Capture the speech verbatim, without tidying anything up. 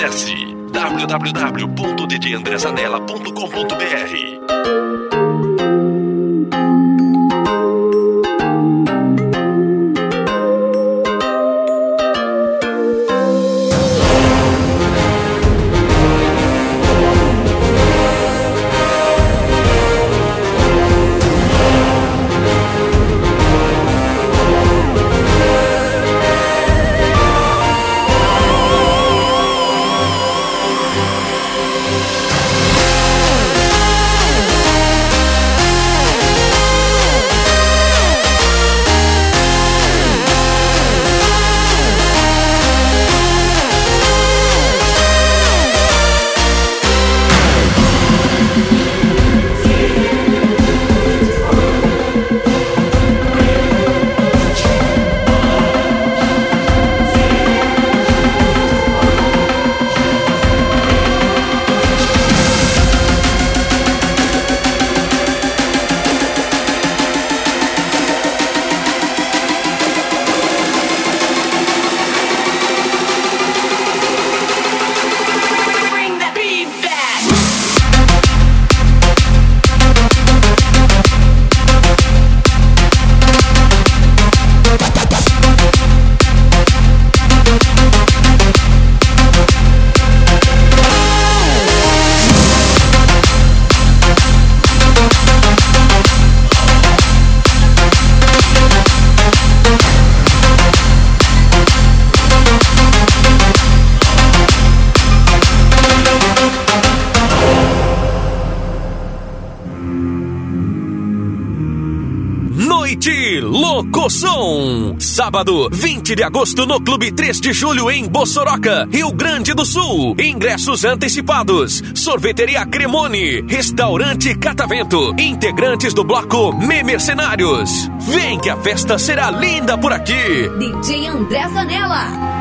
Acesse w w w ponto d j andré zanella ponto com ponto b r. Locoção, sábado, vinte de agosto no Clube três de Julho em Bossoroca, Rio Grande do Sul. Ingressos antecipados. Sorveteria Cremone, Restaurante Catavento, integrantes do bloco Me Mercenários. Vem que a festa será linda por aqui. D J André Zanella.